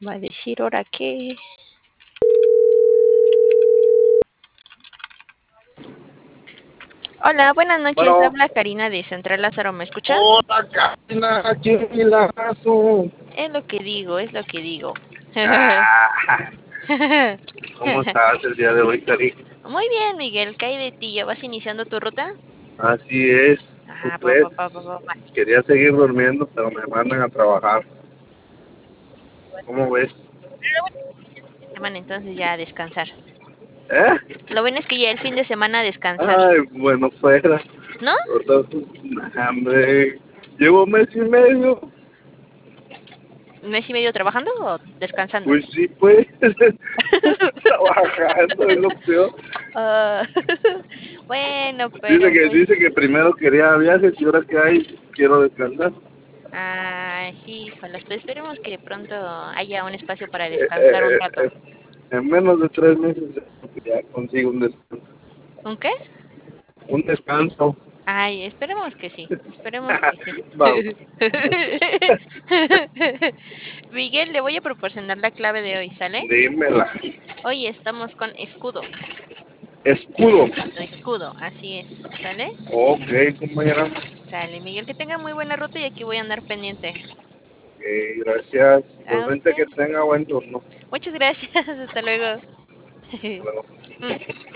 Va a decir ahora qué. Hola, buenas noches. Bueno, Habla Karina de Central Lázaro. ¿Me escucha? hola, Karina, qué milagroso. Es lo que digo, es lo que digo. Ah, ¿cómo estás el día de hoy, Cari? Muy bien, Miguel. ¿Qué hay de ti? ¿Ya vas iniciando tu ruta? Así es, ¿tú Ah, crees? pa. Quería seguir durmiendo, pero me mandan a trabajar. ¿Cómo ves? Semana entonces ya a descansar. ¿Eh? Lo bueno es que ya el fin de semana a descansar. Ay, bueno, fuera. ¿No? Hombre, llevo mes y medio. ¿Un mes y medio trabajando o descansando? Pues sí, pues, trabajando es lo peor. Ah, bueno, Dice pero que, pues... dice que primero quería viajes y ahora que hay, quiero descansar. Ay, híjolas, pues esperemos que pronto haya un espacio para Eh, descansar un eh, rato. eh, en menos de 3 meses ya consigo un descanso. ¿Un qué? Un descanso. Ay, esperemos que sí, esperemos que sí. Vamos, Miguel, le voy a proporcionar la clave de hoy, ¿sale? dímela. Hoy estamos con escudo, Escudo. escudo, así es, ¿sale? Ok, compañera. Sale, Miguel, que tenga muy buena ruta y aquí voy a andar pendiente. Ok, gracias. A Igualmente usted. que tenga buen turno. Muchas gracias, hasta luego. Hasta luego.